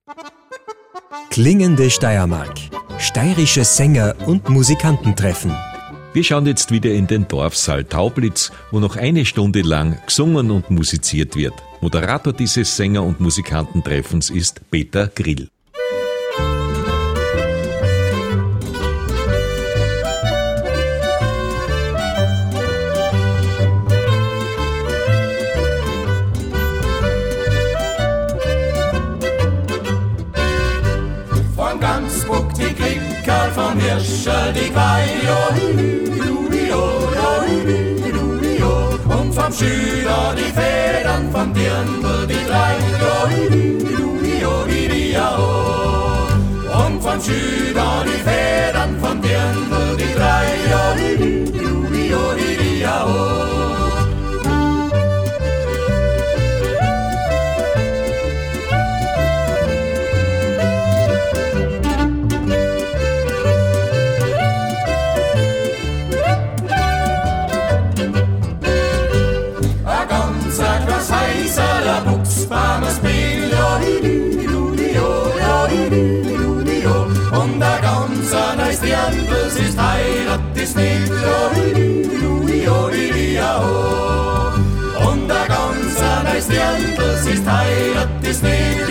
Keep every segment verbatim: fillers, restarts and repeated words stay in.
Klingende Steiermark. Steirische Sänger und Musikanten treffen. Wir schauen jetzt wieder in den Dorfsaal Taublitz, wo noch eine Stunde lang gesungen und musiziert wird. Moderator dieses Sänger- und Musikantentreffens ist Peter Grill. Von Gamsburg die Klickerl, vom Hirscherl die Quaio, und vom Schüler die Federn, vom Dirndl die drei, und vom Schüler die Federn, vom Dirndl die drei, Buchsbahnes Bild, und der ganze neues Dirndl, es ist Heirat, ist nicht, und der ganze neues Dirndl, es ist Heirat, ist nicht,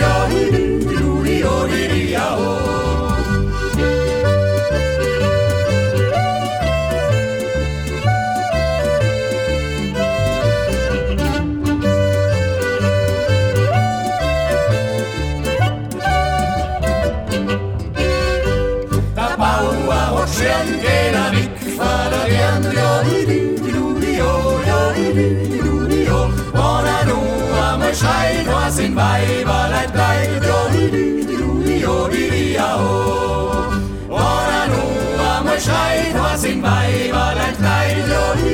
schön gehen er weg von der Dirndl, wenn er nur einmal schreit, was in Weiberleid bleibt, wenn er nur einmal schreit, was in Weiberleid bleibt,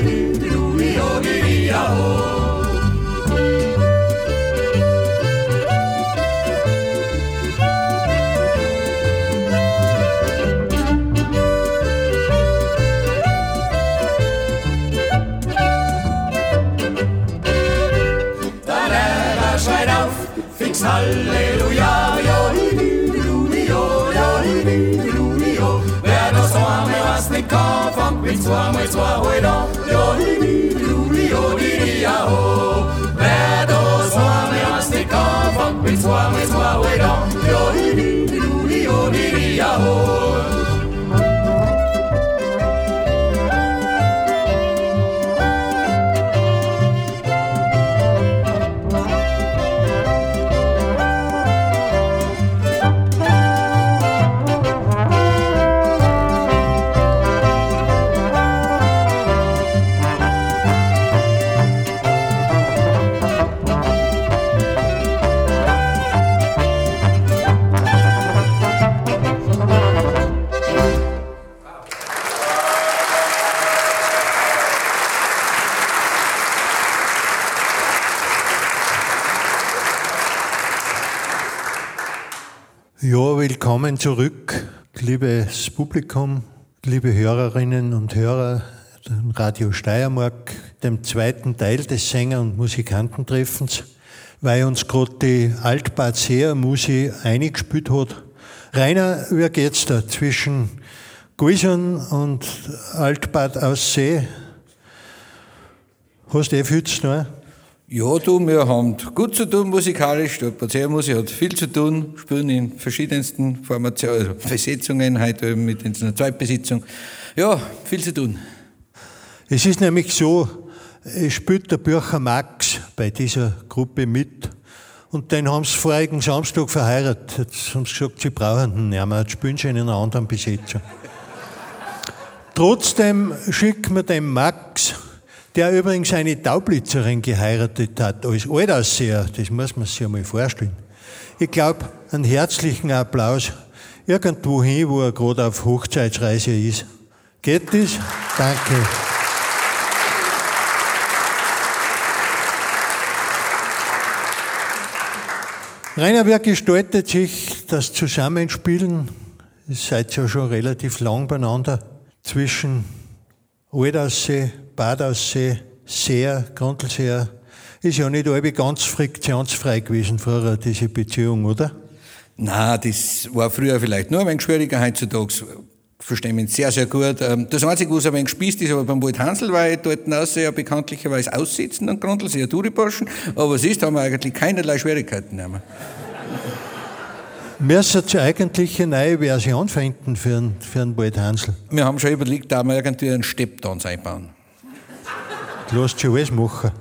schreit auf, fix Halleluja, wer das einmal was nicht kann, fängt mit zweimal zwei halt an, wer das einmal was nicht kann, fängt mit zweimal zwei halt an, Ja, willkommen zurück, liebes Publikum, liebe Hörerinnen und Hörer von Radio Steiermark, dem zweiten Teil des Sänger- und Musikantentreffens, weil uns gerade die Altbad Seer Musi eingespielt hat. Rainer, wie geht's da zwischen Guisern und Altbad Aussee? Hast du eh viel zu tun? Ja, du, wir haben gut zu tun musikalisch. Der Bad Seer Musi hat viel zu tun, spielen in verschiedensten Formationen, also Besetzungen, heute mit einer Zweitbesitzung. Ja, viel zu tun. Es ist nämlich so, es spielt der Bücher Max bei dieser Gruppe mit und den haben sie vorigen Samstag verheiratet. Jetzt haben sie gesagt, sie brauchen ihn nicht mehr, jetzt spielen sie in einer anderen Besetzung. Trotzdem schicken wir dem Max, der übrigens eine Taublitzerin geheiratet hat, als Altausseher, das muss man sich einmal vorstellen. Ich glaube, einen herzlichen Applaus irgendwo hin, wo er gerade auf Hochzeitsreise ist. Geht das? Danke. Rainer, wie gestaltet sich das Zusammenspielen? Ihr seid ja schon relativ lang beieinander, zwischen Altaussee, Badaussee, Seer, Grundlseer. Ist ja nicht alle ganz friktionsfrei gewesen vorher, diese Beziehung, oder? Na, das war früher vielleicht nur ein wenig schwieriger, heutzutage verstehen wir uns sehr, sehr gut. Das Einzige, was ein wenig gespießt ist, aber beim Wald Hansl war ich dort raus, ja bekanntlicherweise aussitzen und grundeln, sehr Touriburschen, aber was ist, da haben wir eigentlich keinerlei Schwierigkeiten mehr. Müssen Sie eigentlich eine neue Version finden für den, für den Wald Hansl? Wir haben schon überlegt, da wir irgendwie einen Stepptanz einbauen. Du lässt schon alles machen.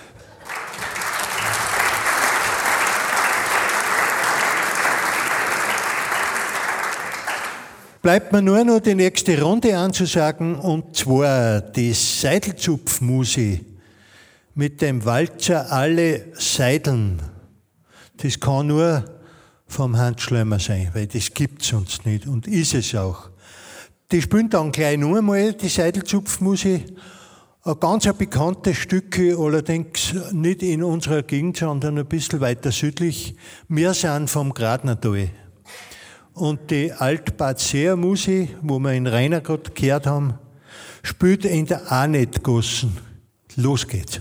Bleibt mir nur noch die nächste Runde anzusagen, und zwar die Seidelzupfmusik mit dem Walzer Alle Seideln. Das kann nur vom Hans Schlömer sein, weil das gibt's sonst nicht und ist es auch. Die spielen dann gleich nur einmal die Seidelzupfmusik. Ein ganz bekanntes Stück, allerdings nicht in unserer Gegend, sondern ein bisschen weiter südlich. Wir sind vom Gradnertal. Und die Altbadseer Musik, wo wir in Rainer gerade gehört haben, spielt in der Ahnetgossen. Los geht's.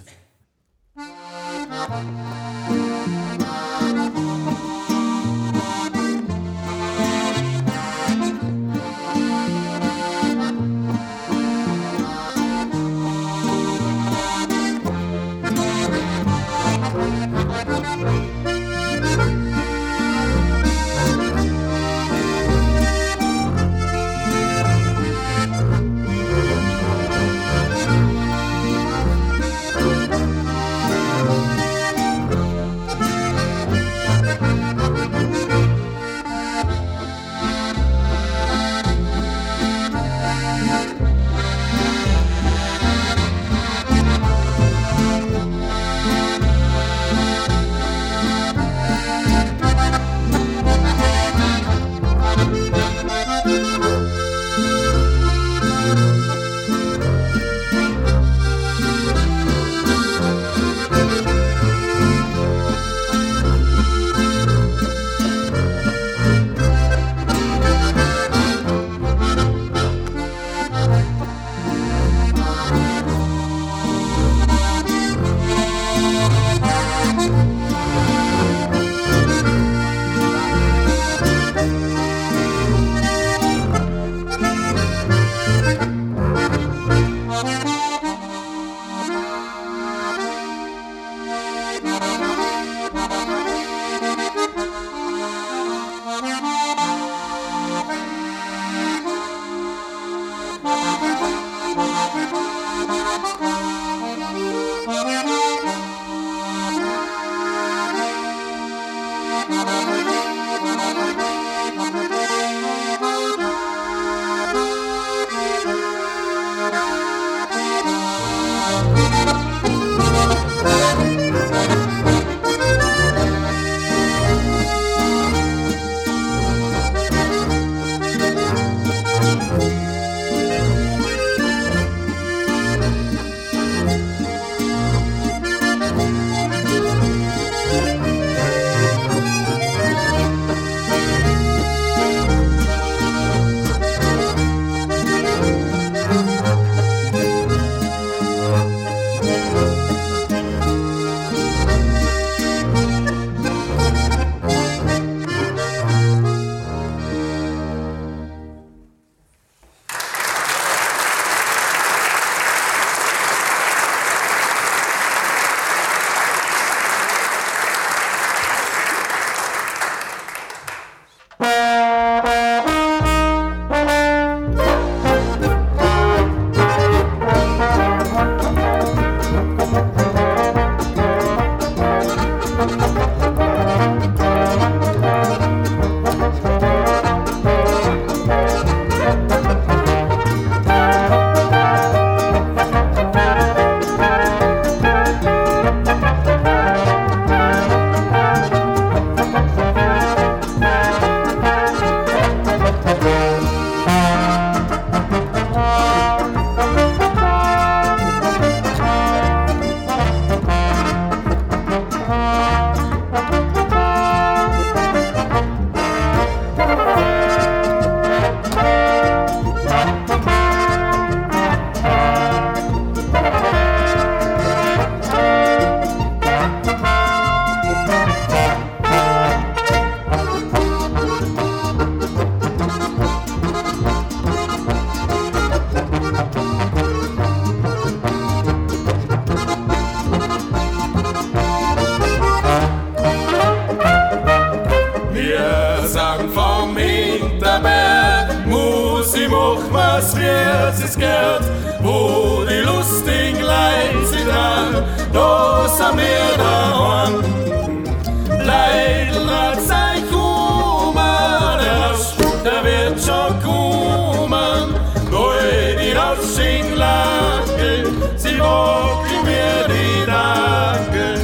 Gesang vom Hinterberg. Musik macht was wird es gehört, wo die lustigen Leute sind dran, da sind wir daheim. Leidl hat sein Kummer, der Rausch, der wird schon kommen. Geh die Rauschinglacke, sie wackeln mir die Dackel.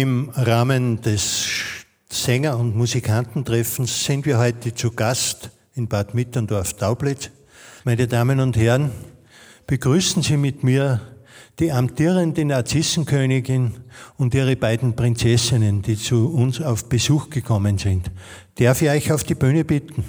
im Rahmen des Sänger- und Musikantentreffens sind wir heute zu Gast in Bad Mitterndorf-Taublitz. Meine Damen und Herren, begrüßen Sie mit mir die amtierende Narzissenkönigin und ihre beiden Prinzessinnen, die zu uns auf Besuch gekommen sind. Darf ich euch auf die Bühne bitten?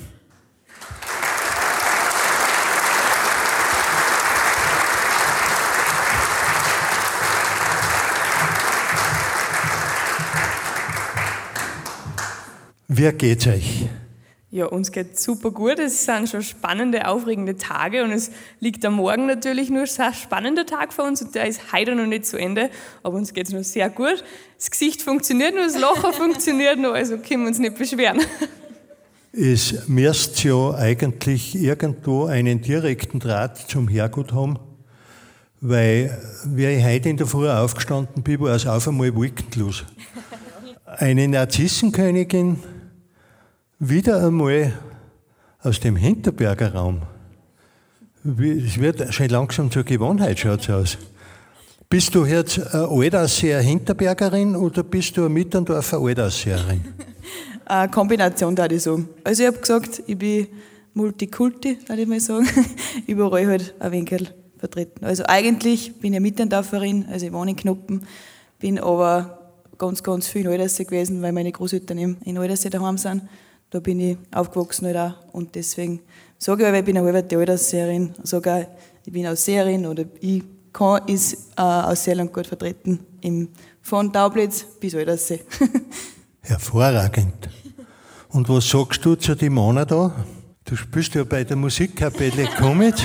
Wie geht's euch? Ja, uns geht's super gut. Es sind schon spannende, aufregende Tage und es liegt am Morgen natürlich nur ein spannender Tag für uns und der ist heute noch nicht zu Ende, aber uns geht's noch sehr gut. Das Gesicht funktioniert noch, das Lachen funktioniert noch, also können wir uns nicht beschweren. Es müsst ja eigentlich irgendwo einen direkten Draht zum Herrgott haben, weil, wie ich heute in der Früh aufgestanden bin, war es auf einmal wolkenlos. Eine Narzissenkönigin, wieder einmal aus dem Hinterberger Raum. Es wird schon langsam zur Gewohnheit, schaut es aus. Bist du jetzt eine Altaussee Hinterbergerin oder bist du eine Mitterndorfer Altaussseerin? Eine Kombination, würde ich sagen. Also ich habe gesagt, ich bin Multikulti, würde ich mal sagen. Überall halt ein Winkel vertreten. Also eigentlich bin ich Mitterndorferin, also ich wohne in Knoppen, bin aber ganz, ganz viel in Aldersee gewesen, weil meine Großeltern eben in Aldersee daheim sind. Da bin ich aufgewachsen halt auch und deswegen sage ich, weil ich bin eine halbe Aldersseerin, sage auch, ich bin Ausseherin oder ich kann ist äh, aus Seeland gut vertreten, im, von Taublitz bis Aldersee. Hervorragend. Und was sagst du zu den Männern da? Du spielst ja bei der Musikkapelle Comit.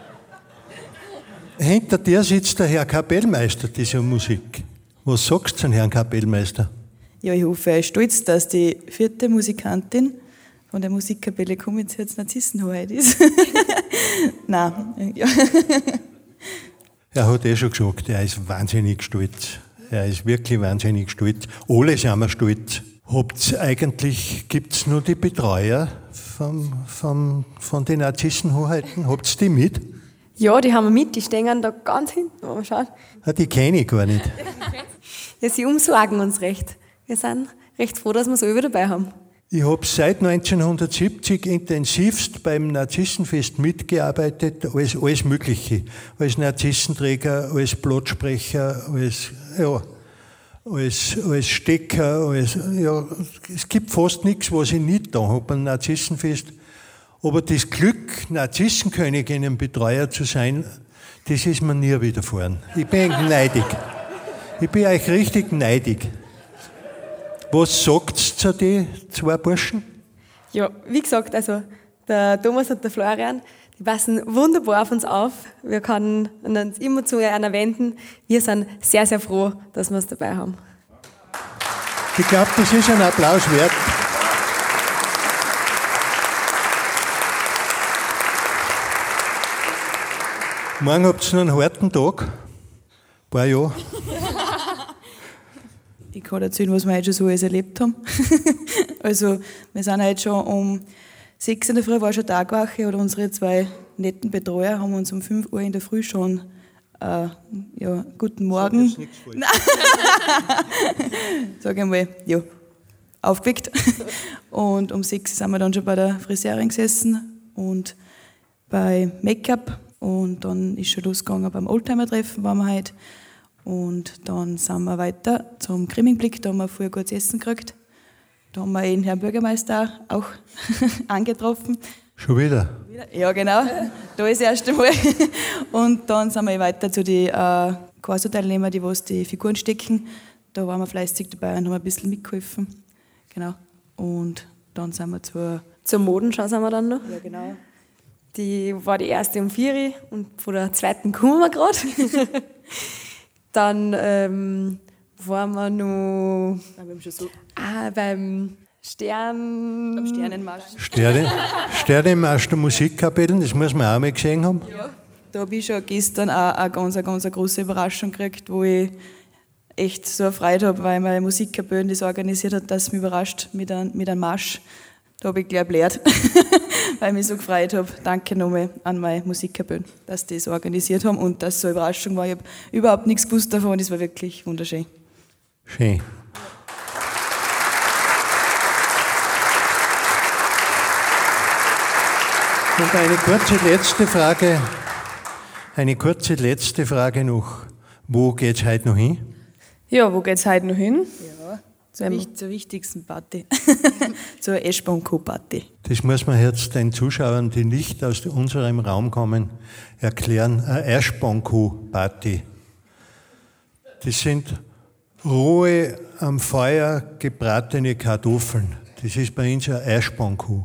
Hinter dir sitzt der Herr Kapellmeister dieser Musik. Was sagst du zum Herrn Kapellmeister? Ja, ich hoffe, er ist stolz, dass die vierte Musikantin von der Musikkapelle Comit jetzt Narzissenhoheit ist. Nein, ja. Er hat eh schon gesagt, er ist wahnsinnig stolz. Er ist wirklich wahnsinnig stolz. Alle sind wir stolz. Habt's eigentlich, gibt's nur die Betreuer vom, vom, von den Narzissenhoheiten? Habt's die mit? Ja, die haben wir mit, die stehen da ganz hinten. Oh, schaut. Ah, die kenne ich gar nicht. Ja, sie umsorgen uns recht. Wir sind recht froh, dass wir so über dabei haben. Ich habe seit neunzehnhundertsiebzig intensivst beim Narzissenfest mitgearbeitet, als alles Mögliche. Als Narzissenträger, als Blattsprecher, als, ja, als, als Stecker, als, ja, es gibt fast nichts, was ich nicht da habe beim Narzissenfest. Aber das Glück, Narzissenköniginnenbetreuer zu sein, das ist mir nie widerfahren. Ich bin neidig. Ich bin euch richtig neidig. Was sagt ihr zu den zwei Burschen? Ja, wie gesagt, also der Thomas und der Florian, die passen wunderbar auf uns auf. Wir können uns immer zu einer wenden. Wir sind sehr, sehr froh, dass wir es dabei haben. Ich glaube, das ist ein Applaus wert. Morgen habt ihr noch einen harten Tag. Ein paar Jahre. Ich kann erzählen, was wir heute schon so alles erlebt haben. Also, wir sind heute schon um sechs in der Früh, war schon Tagwache, oder unsere zwei netten Betreuer haben uns um fünf Uhr in der Früh schon äh, ja, guten Morgen. Sag jetzt nichts Sag einmal, ja, aufgeweckt. Und um sechs sind wir dann schon bei der Friseurin gesessen und bei Make-up. Und dann ist schon losgegangen beim Oldtimer-Treffen, waren wir heute. Und dann sind wir weiter zum Kriminblick, da haben wir vorher gutes Essen gekriegt. Da haben wir den Herrn Bürgermeister auch angetroffen. Schon wieder? Ja, genau. Da ist das erste Mal. Und dann sind wir weiter zu den äh, Corso-Teilnehmern, die was die Figuren stecken. Da waren wir fleißig dabei und haben ein bisschen mitgeholfen. Genau. Und dann sind wir zur... Zur Modenschau sind wir dann noch. Ja, genau. Die war die erste um vier Uhr und von der zweiten kommen wir gerade. Dann ähm, waren wir noch Ja, wir haben schon so ah, beim Stern... am Sternenmarsch. Sterne, Sternenmarsch der Musikkapellen, das muss man auch mal gesehen haben. Ja, da habe ich schon gestern auch eine ganz, eine ganz große Überraschung gekriegt, wo ich echt so eine Freude habe, weil meine Musikkapelle das organisiert hat, dass es mich überrascht mit einem, mit einem Marsch. Da habe ich gleich blärt, weil ich mich so gefreut habe. Danke nochmal an meine Musikkapelle, dass die das organisiert haben und dass es so eine Überraschung war. Ich habe überhaupt nichts gewusst davon und es war wirklich wunderschön. Schön. Und eine kurze letzte Frage, eine kurze letzte Frage noch. Wo geht's heute noch hin? Ja, wo geht's heute noch hin? Ja, zur, wich- zur wichtigsten Party. Zur Eschborn-Co-Party. Das muss man jetzt den Zuschauern, die nicht aus unserem Raum kommen, erklären. Eine Eschborn-Co-Party. Das sind rohe, am Feuer gebratene Kartoffeln. Das ist bei uns eine Eschborn-Co.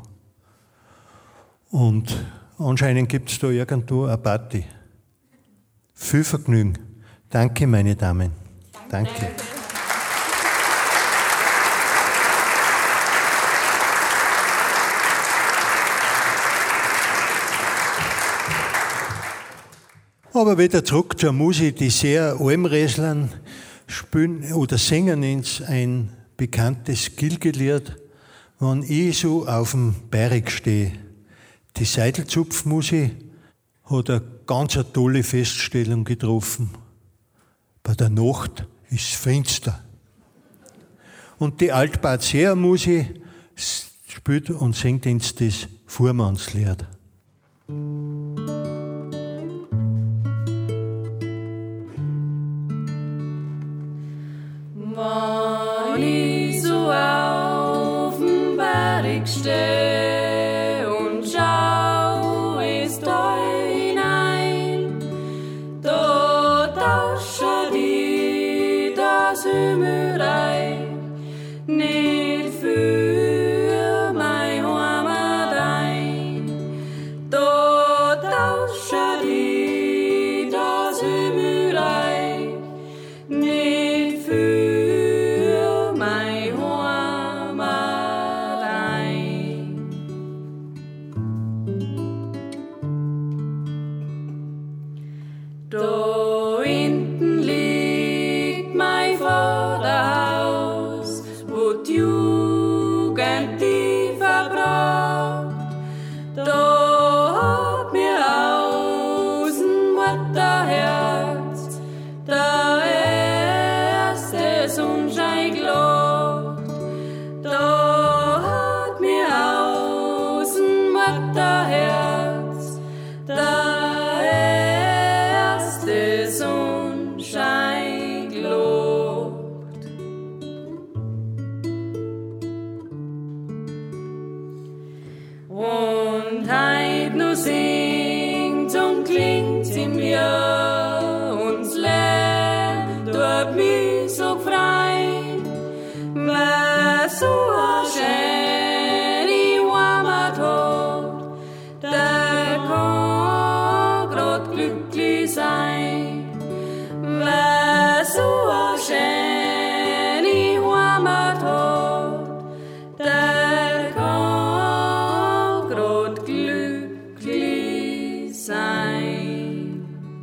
Und anscheinend gibt es da irgendwo eine Party. Viel Vergnügen. Danke, meine Damen. Danke. Aber wieder zurück zur Musik. Die sehr Almreslern spielen oder singen uns ein bekanntes Gilgelied, wenn ich so auf dem Berg stehe. Die Seidelzupfmusik hat eine ganz eine tolle Feststellung getroffen. Bei der Nacht ist es finster. Und die Altbad-Seher-Musik spielt und singt uns das Fuhrmannslied. Wenn ich so auf dem Berg steh und schau ins Tal hinein, da tauscht die das Himmelreich nicht für mein Heimat ein. Da tauscht die das Himmelreich nicht für mein Heimat ein. Da hinten liegt mein Vaterhaus, wo die Jugend die verbracht. Da hat mir aus dem Mutterherz der erste Sonnenschein gelacht. Da hat mir aus dem Mutterherz der erste Sonnenschein gelacht. Und heut nur singt und klingt in mir uns Leben tut mich so gefreut, wer so a schöne Heimat hat, der kann grad glücklich sein. Wer so a schöne Heimat hat, der kann grad glücklich sein.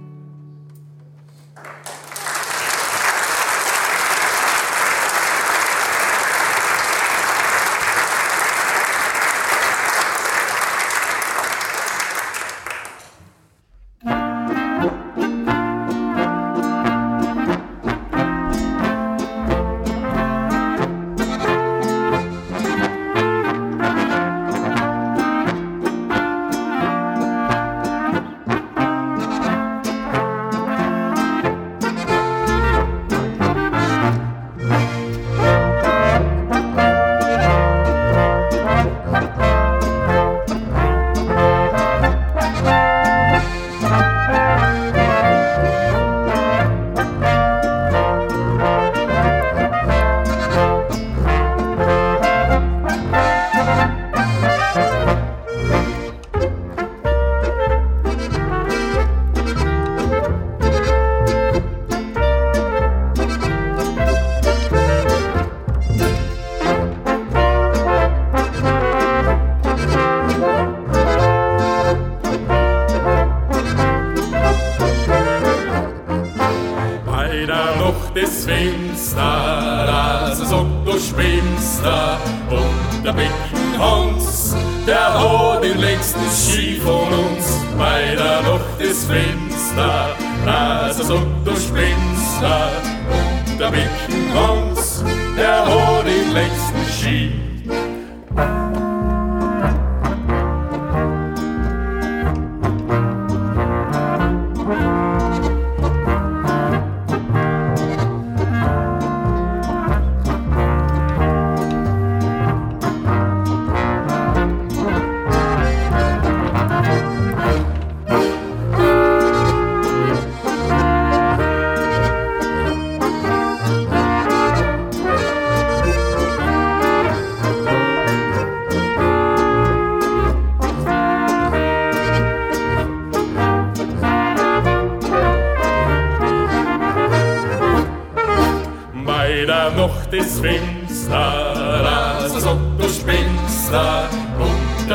Bei der Nacht des Fenster, also sagt, du schwimmst da. Und der Becken Hans, der hat den längsten Ski von uns. Bei der Nacht des Fenster, also sagt, du schwimmst da. Und der Becken Hans, der hat den längsten Ski.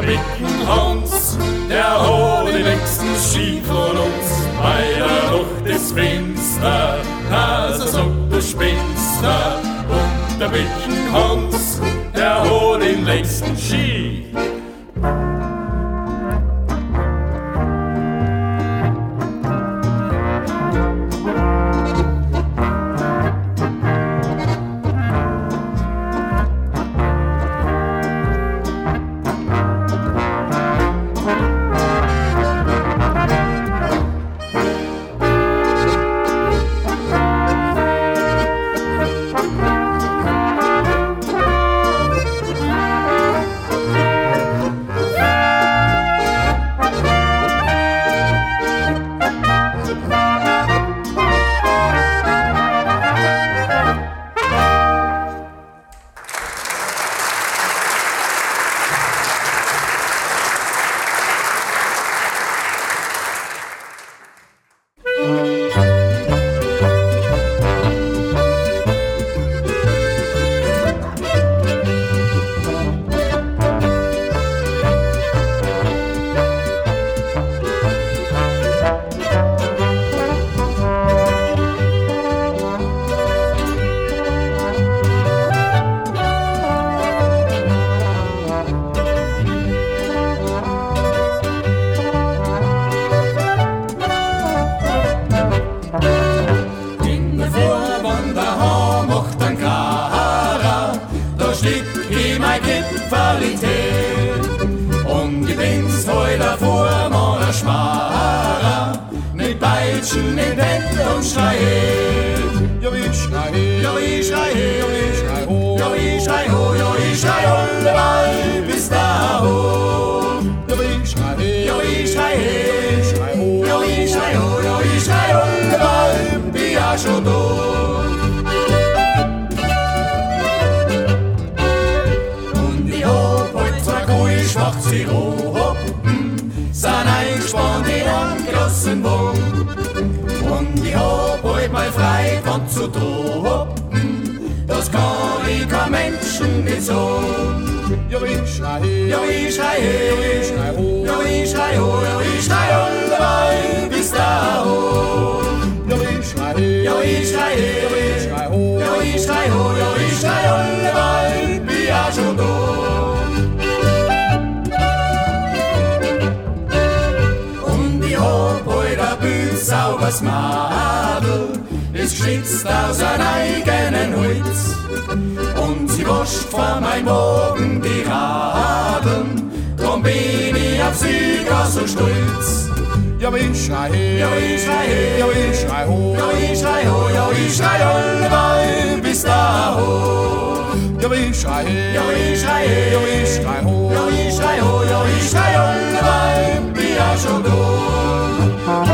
dicken Hans, der hat den längsten Ski von uns. Bei der Nacht ist Fenster, also sagt der Spenster. Und der dicken Hans, der hat den längsten Ski. Und ich bin's heute vor meiner Schmara, mit Peitschen in Händen und schrei her. Ja, ich schrei her, ja, ich schrei her, ja, ich schrei ho, ja, ich schrei alleweil bis da ho. Ja, ich schrei her, ja, ich schrei her, ja, ich schrei ho, ja, ich schrei alleweil, bin ja schon da. Macht sie Rohoppen, sind eingespannt in einen großen Wagen. Und ich hab heute mal frei von zu droppen, das kann ich kein Menschen nicht sagen. Ja, ich schrei her, ja, ich schrei her, ja, ich schrei ho, ja, ich schrei alleweil bis da ho. Ja, ich schrei her, ja, ich schrei her, ja, ich schrei ho, ja, ich schrei alleweil, bin ja schon da. Sauberes Madel ist geschnitzt aus einem eigenen Holz. Und sie wascht vor meinem Morgen die Radeln, drum bin ich auf sie gar so stolz. Ja, ich schrei her, ja, ich schrei her, ja, ich schrei ho, ja, ich schrei ho, ja, ich schrei alleweil bis da ho. Ja, ich schrei her, ja, ich schrei her, ja, ich schrei ho, ja, ich schrei ho, ja, ich schrei alleweil, bin ja schon da.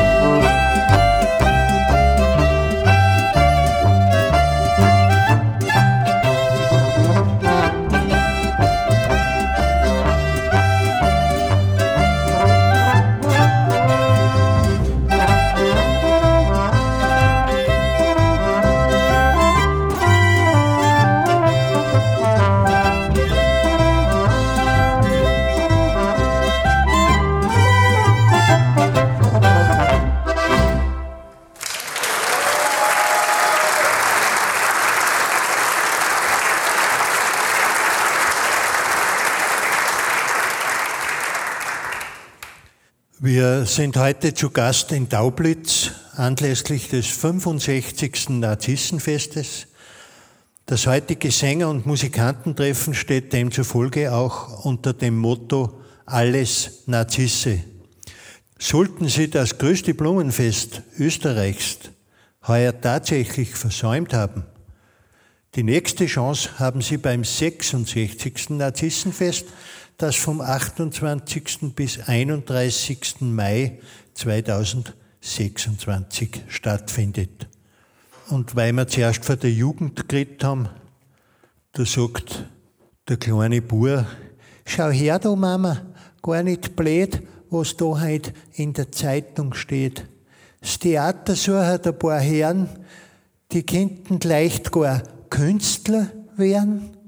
Wir sind heute zu Gast in Taublitz anlässlich des fünfundsechzigsten Narzissenfestes. Das heutige Sänger- und Musikantentreffen steht demzufolge auch unter dem Motto Alles Narzisse. Sollten Sie das größte Blumenfest Österreichs heuer tatsächlich versäumt haben, die nächste Chance haben Sie beim sechsundsechzigsten Narzissenfest, das vom achtundzwanzigsten bis einunddreißigsten Mai zweitausendsechsundzwanzig stattfindet. Und weil wir zuerst von der Jugend geredet haben, da sagt der kleine Bub, schau her da Mama, gar nicht blöd, was da heute in der Zeitung steht. Das Theater sucht ein paar Herren, die könnten leicht gar Künstler werden.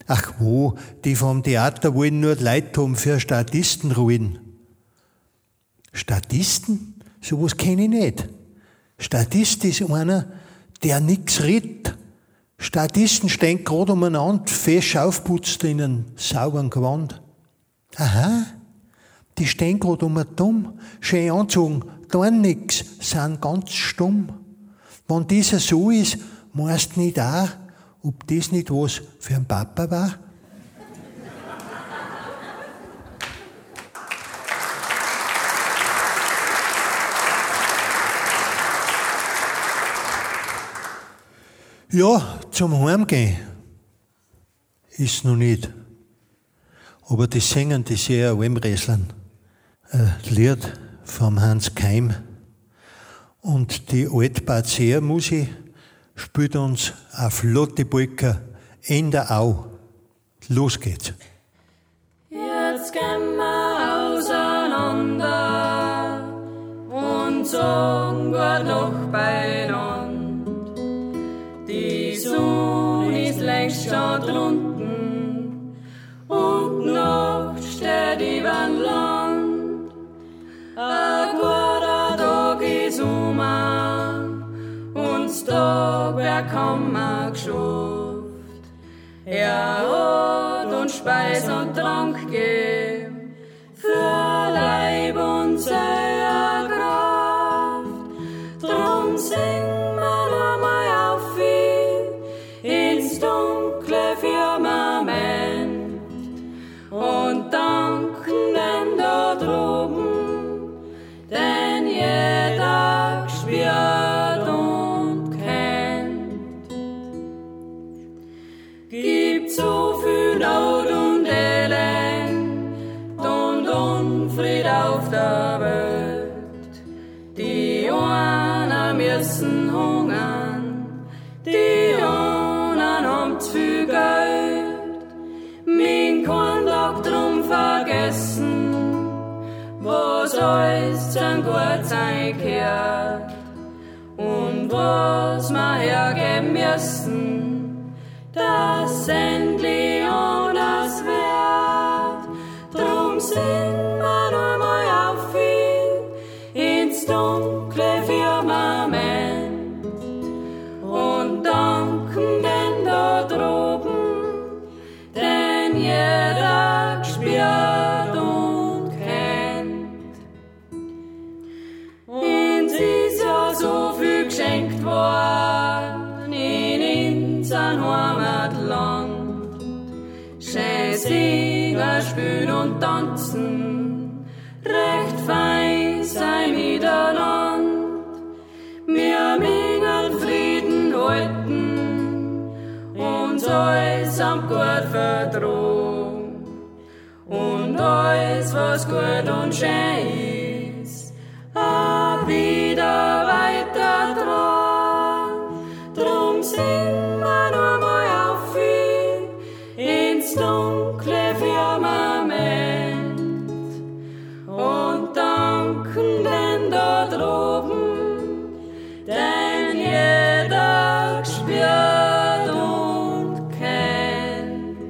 Ach wo, die vom Theater wollen nur Leute haben für Statistenrollen. Statisten? Sowas kenne ich nicht. Statist ist einer, der nix redet. Statisten stehen gerade umeinander, fest aufputzt in einem sauberen Gewand. Aha, die stehen gerade um dumm, schön anzogen, tun nix, sind ganz stumm. Wenn dieser so ist, meinst du nicht auch, ob das nicht was für einen Papa war? Ja, zum Heimgehen ist noch nicht. Aber das Singen, das ist ja ein Wemreslern. Ein Lied vom Hans Keim. Und die Altbad-Seher-Musik spielt uns eine flotte Polka in der Au. Los geht's. Jetzt gehen wir auseinander und sagen gut noch beieinander. Die Sonne ist längst schon drunten und die Nacht steht über Land. Ein guter Tag ist um und das Tagwerk haben wir geschafft. Er hat uns Speis und Trank gegeben für Leib und seine Kraft. Drum singen wir nochmal auf ins dunkle Firmament und danken denn da droben, denn jeder spürt und kennt. Gibt so viel Not und Elend und Unfried auf der Welt. Die einen müssen hungern, die anderen haben zu viel Geld. Mein kein Tag drum vergessen, was alles zum Gutsein gehört und was wir hergeben müssen, das endlich anders wird. Drum singen wir nochmal auf ins dunkle Firmament und danken denn da droben, denn jeder spürt und kennt. Uns ist ja so viel geschenkt worden in unserem Heimatland. Schön singen, spielen und tanzen, recht fein sein miteinander. Wir mögen Frieden halten und alles am gut vertrauen. Und alles, was gut und schön ist, auch wieder weiter dran. Drum singen wir nochmal auf ins dunkle Firmament und danken denn da droben, denn jeder spürt und kennt.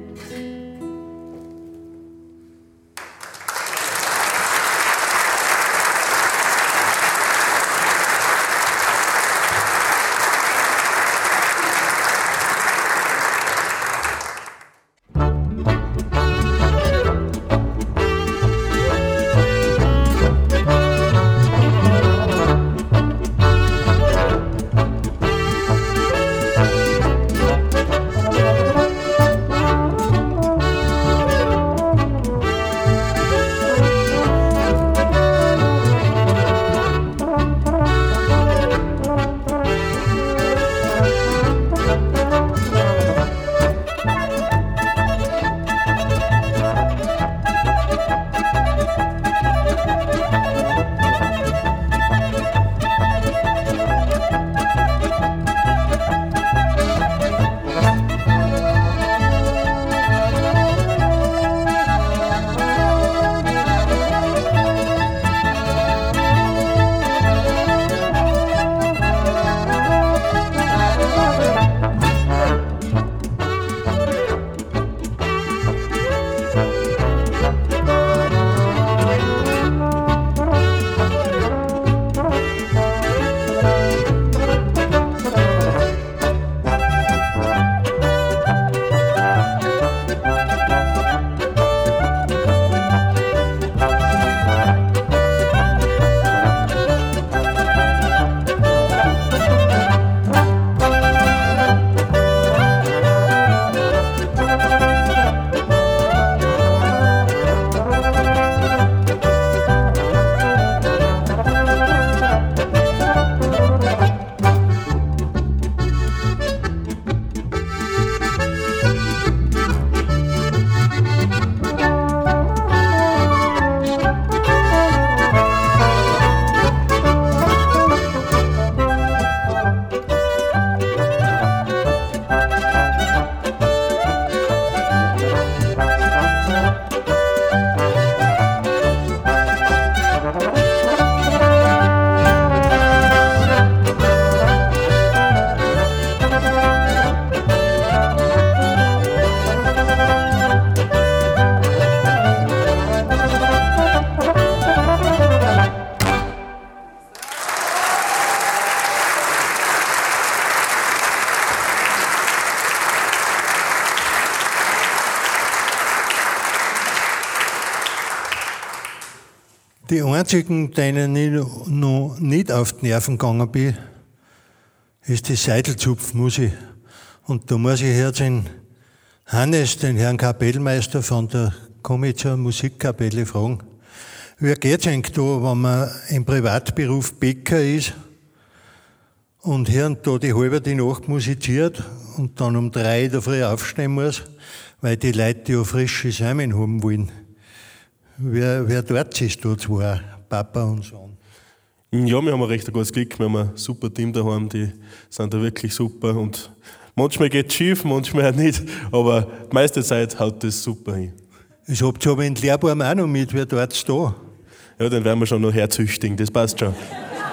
Die einzigen, denen ich noch nicht auf die Nerven gegangen bin, ist die Seidelzupfmusik. Und da muss ich jetzt den Hannes, den Herrn Kapellmeister von der Komitzer Musikkapelle, fragen. Wie geht's eigentlich da, wenn man im Privatberuf Bäcker ist und hier und da die halbe die Nacht musiziert und dann um drei in der Früh aufstehen muss, weil die Leute ja frische Samen haben wollen? Wer, wer dort ist da zwei, Papa und Sohn? Ja, wir haben ein recht gutes Glück, wir haben ein super Team daheim, die sind da wirklich super und manchmal geht es schief, manchmal auch nicht, aber die meiste Zeit haut das super hin. Ich habt aber den Lehrbaum auch noch mit, wer dort da? Ja, dann werden wir schon noch herzüchtigen, das passt schon.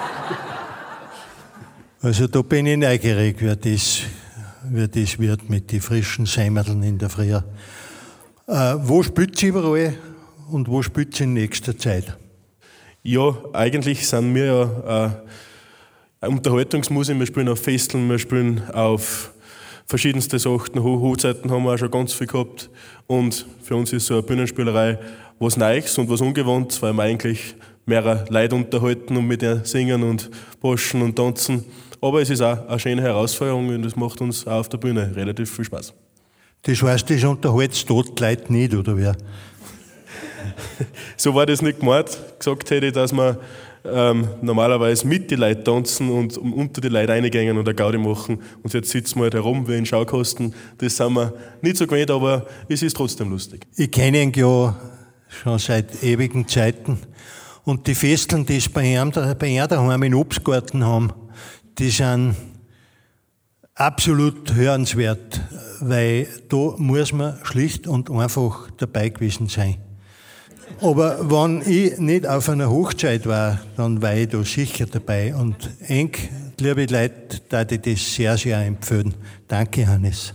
Also da bin ich neugierig, wer das, wer das wird mit den frischen Seimerln in der Früh. Äh, wo spielt sie überall und wo spielt sie in nächster Zeit? Ja, eigentlich sind wir ja äh, Unterhaltungsmusik, wir spielen auf Festeln, wir spielen auf verschiedenste Sachen, Ho- Hochzeiten haben wir auch schon ganz viel gehabt und für uns ist so eine Bühnenspielerei was Neues und was Ungewohntes, weil wir eigentlich mehrere Leute unterhalten und mit ihnen singen und poschen und tanzen, aber es ist auch eine schöne Herausforderung und das macht uns auch auf der Bühne relativ viel Spaß. Das heißt, das unterhältst dort die Leute nicht, oder wer? So war das nicht gemeint. Gesagt hätte ich, dass wir ähm, normalerweise mit den Leuten tanzen und unter die Leute reingehen und eine Gaudi machen. Und jetzt sitzen wir halt herum wie in Schaukasten. Das sind wir nicht so gewöhnt, aber es ist trotzdem lustig. Ich kenne ihn ja schon seit ewigen Zeiten. Und die Festeln, die es bei ihm, bei ihm daheim in Obstgarten haben, die sind absolut hörenswert, weil da muss man schlicht und einfach dabei gewesen sein. Aber wenn ich nicht auf einer Hochzeit war, dann war ich da sicher dabei. Und eng, liebe Leute, da ich das sehr, sehr empfehlen. Danke, Hannes.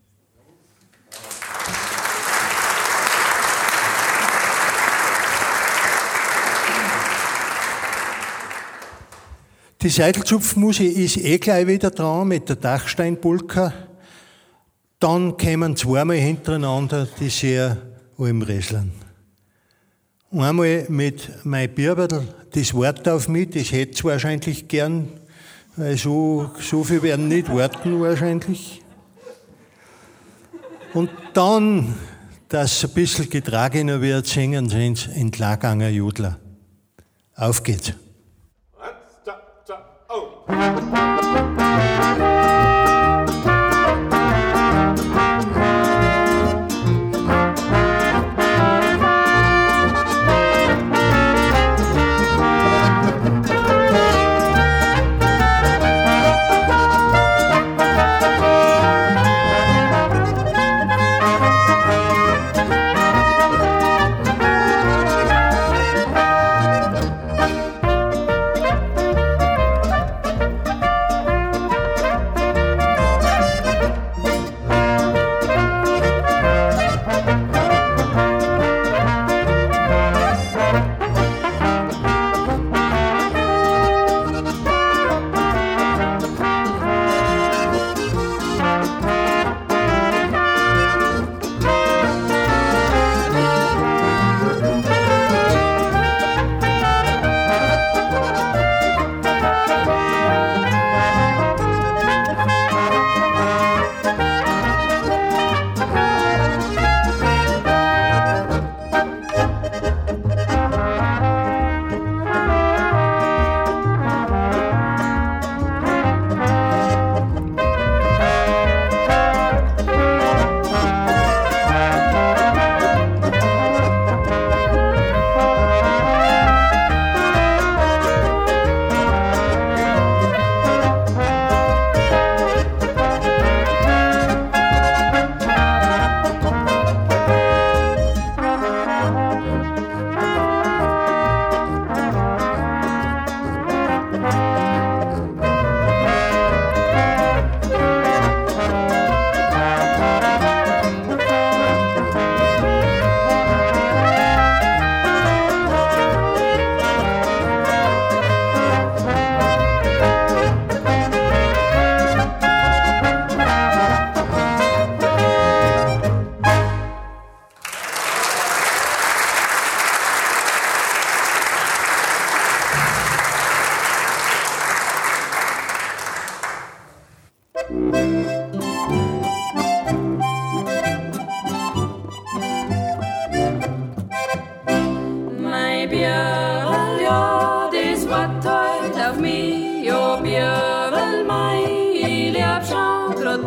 Die Seidelzupfmusik ist eh gleich wieder dran mit der Dachsteinpolka. Dann kommen zweimal hintereinander die sehr Almräslern. Einmal mit mein Bierberl, das wartet auf mich, das hätte es wahrscheinlich gern, weil so, so viel werden nicht warten wahrscheinlich. Und dann, dass es ein bisschen getragener wird, singen sie ins Entlangganger Jodler. Auf geht's. Eins, zwei, zwei, oh.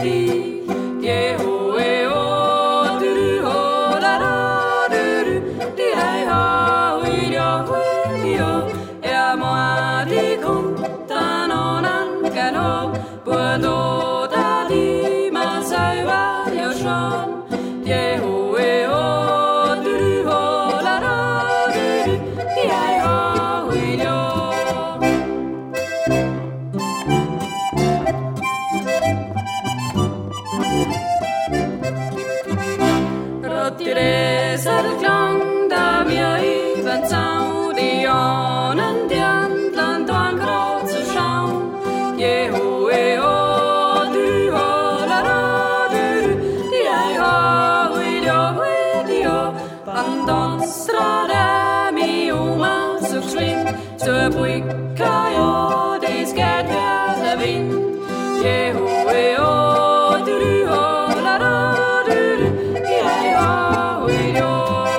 di, die ho e o, du du ho la da, du du, di hai ho, ui dio, ui dio, e a moi di conta non ancano, puedo da di, ma sai va io schon, die ho e o, du du ho la da, du du, di hai ho, ui dio. Rottiresa il clang da mia Ivanzau, die Jonen, die Antland, an große Schaum. Jehu, e o, du ho, la ra, du du, die ei ho, ui dio, ui dio. An Donstrade, mi Oma, so geschwind, zur Brücke, jo, dies geht ja der Wind. Jehu, e o, du du ho, la ra, du du, die ei ho, ui dio.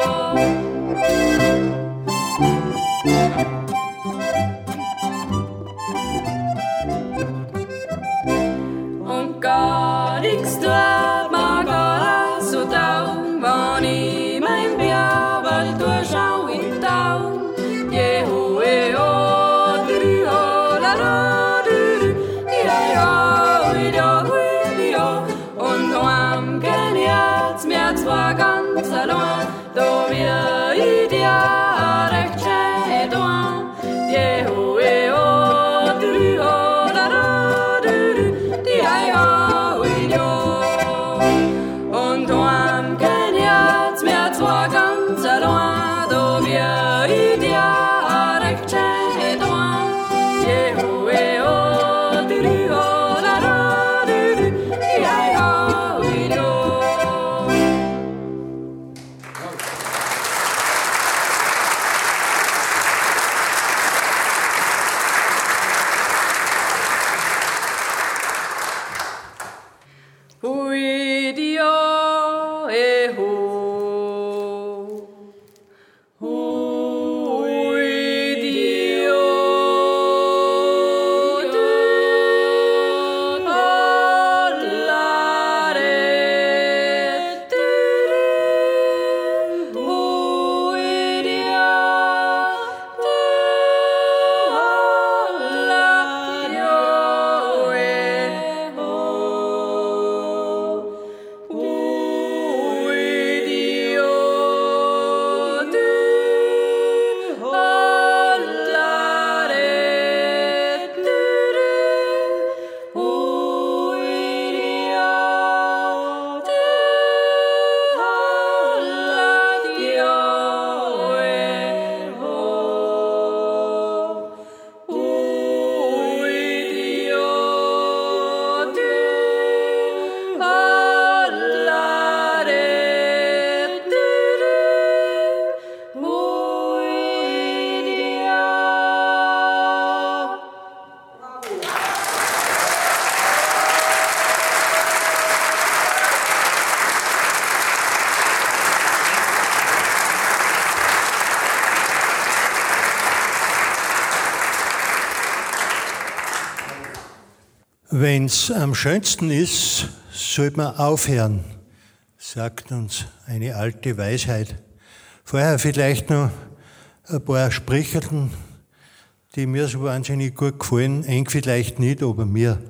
Und gar nichts tut mir gar so down, wenn ich mein Bärwald durchschau in Taun. Jehu, e o, du du ho, la ra, du du, die ei ho, ui dio, ui dio. Und am Geniat mir zwar ganz allein, da wir i dir recht schön doan. Jehu, e o, du du ho, la ra, du du, die ei ho, ui dio. Und am Geniat mir zwar ganz allein, da wir i dir recht schön doan. Jehu, e o, du du ho, la ra, du du, die ei ho, ui dio. Ui dio e ho, ui dio du hollare du ui dio du hollare e ho. Ui dio du hollare du ui dio du hollare e ho. Ui dio du hollare du ui dio. Wenn's am schönsten ist, sollte man aufhören, sagt uns eine alte Weisheit. Vorher vielleicht noch ein paar Sprichwörter, die mir so wahnsinnig gut gefallen, eng vielleicht nicht, aber mir.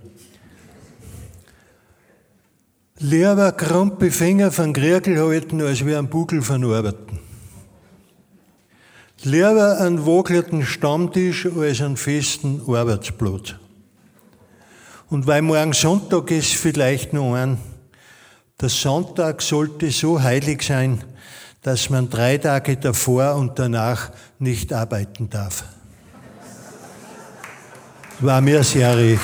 Lieber krumpe Finger von Kriegel halten, als wie einen Bugel von Arbeiten. Lieber einen wagelten Stammtisch, als einen festen Arbeitsplatz. Und weil morgen Sonntag ist, vielleicht noch ein. Der Sonntag sollte so heilig sein, dass man drei Tage davor und danach nicht arbeiten darf. War mir sehr recht.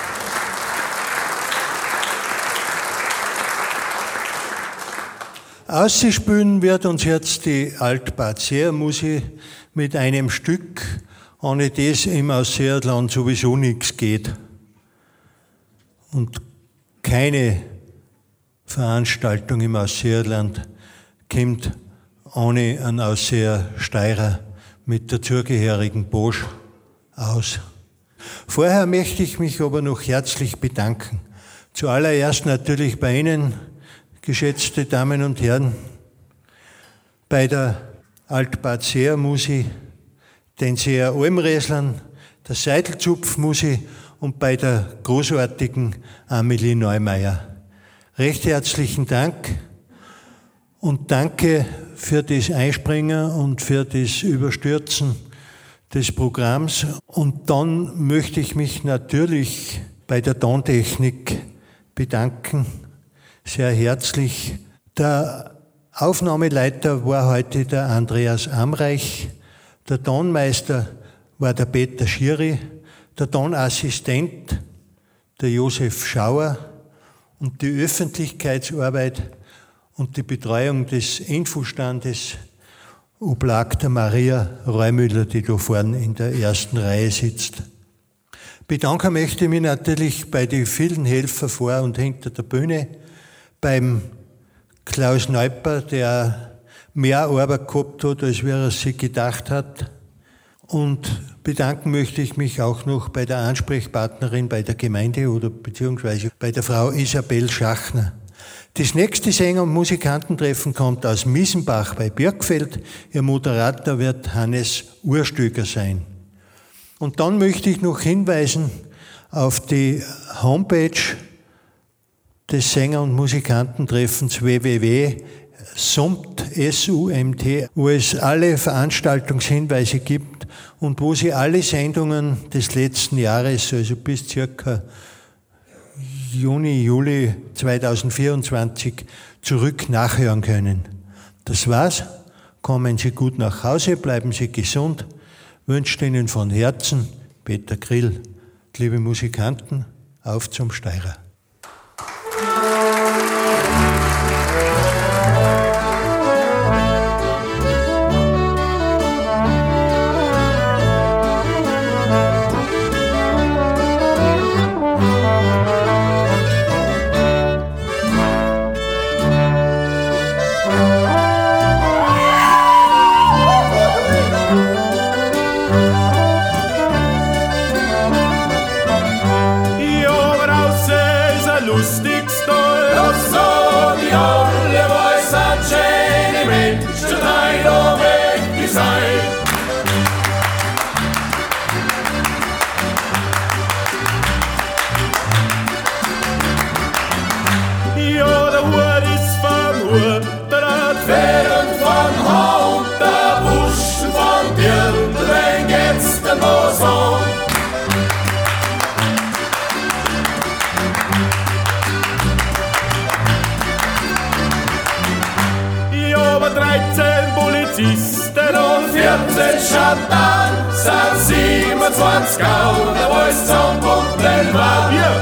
Ausspielen wird uns jetzt die Alt-Bad-Seer-Musik mit einem Stück, ohne das im Ausseerland sowieso nichts geht. Und keine Veranstaltung im Ausseerland kommt ohne einen Ausseer-Steirer mit dazugehörigen Bosch aus. Vorher möchte ich mich aber noch herzlich bedanken. Zuallererst natürlich bei Ihnen, geschätzte Damen und Herren, bei der Alt-Bad-Seer-Musi, den Seer Almreslern, der Seidelzupf-Musi und bei der großartigen Amelie Neumeier. Recht herzlichen Dank und danke für das Einspringen und für das Überstürzen des Programms. Und dann möchte ich mich natürlich bei der Tontechnik bedanken, sehr herzlich. Der Aufnahmeleiter war heute der Andreas Amreich, der Tonmeister war der Peter Schiri, der Tonassistent der Josef Schauer und die Öffentlichkeitsarbeit und die Betreuung des Infostandes oblag der Maria Reumüller, die da vorne in der ersten Reihe sitzt. Bedanken möchte ich mich natürlich bei den vielen Helfern vor und hinter der Bühne, beim Klaus Neuper, der mehr Arbeit gehabt hat, als wer er sich gedacht hat. Und bedanken möchte ich mich auch noch bei der Ansprechpartnerin bei der Gemeinde oder beziehungsweise bei der Frau Isabel Schachner. Das nächste Sänger- und Musikantentreffen kommt aus Miesenbach bei Birkfeld. Ihr Moderator wird Hannes Urstöger sein. Und dann möchte ich noch hinweisen auf die Homepage des Sänger- und Musikantentreffens w w w punkt sumt, S U M T, wo es alle Veranstaltungshinweise gibt und wo Sie alle Sendungen des letzten Jahres, also bis circa Juni, Juli zweitausendvierundzwanzig, zurück nachhören können. Das war's. Kommen Sie gut nach Hause, bleiben Sie gesund. Wünscht Ihnen von Herzen Peter Grill. Liebe Musikanten, auf zum Steirer. Schattan, sind siebenundzwanzig Gau, der Wolf zusammenbunden war. Yeah.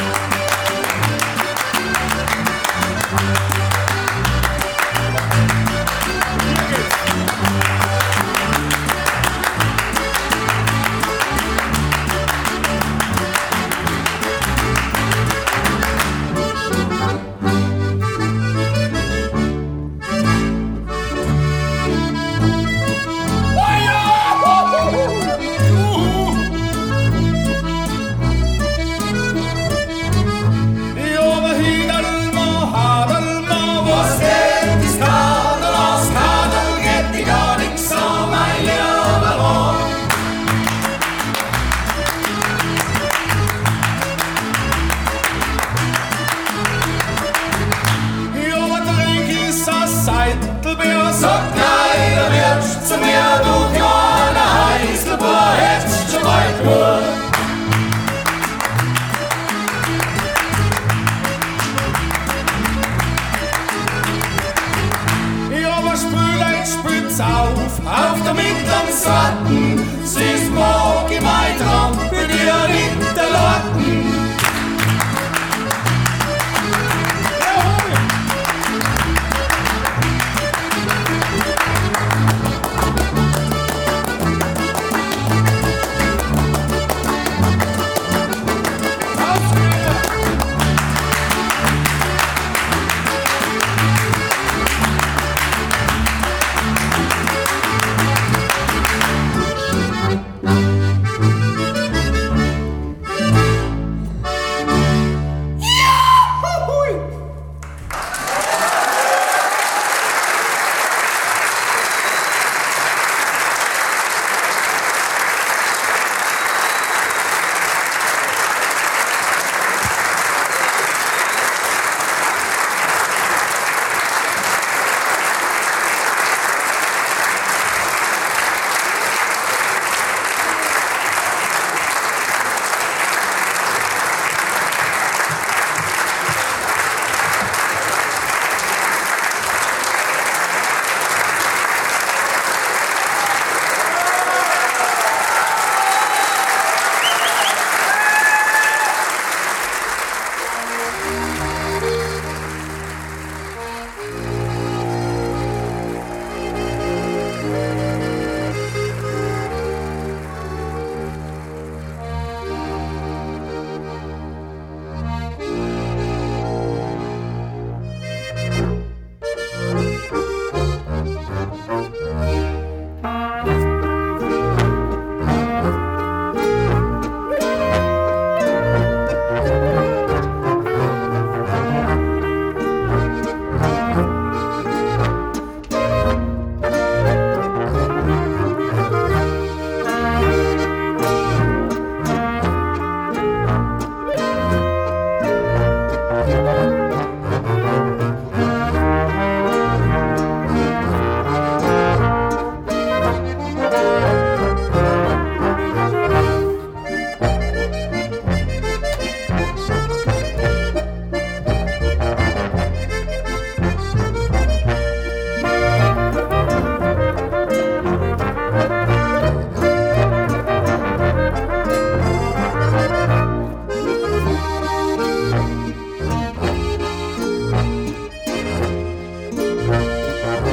Auf der mittleren Sorten, siehst mag ich mein Traum für die Rinderloten.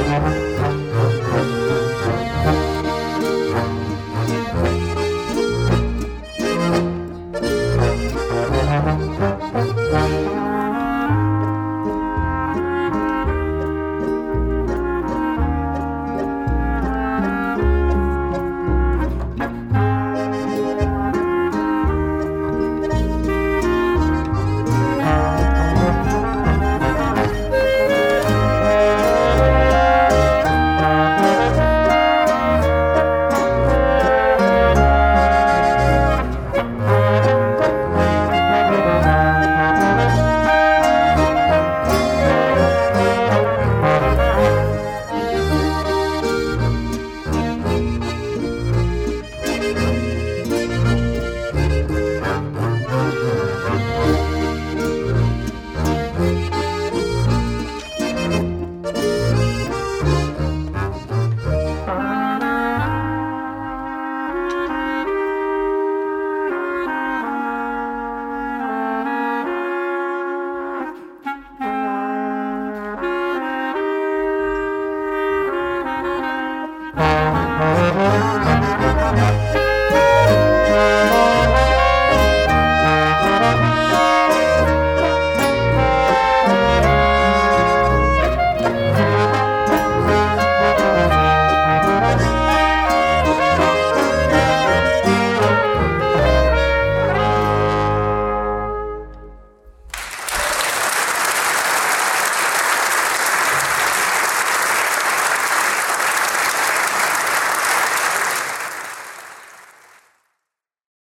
Musik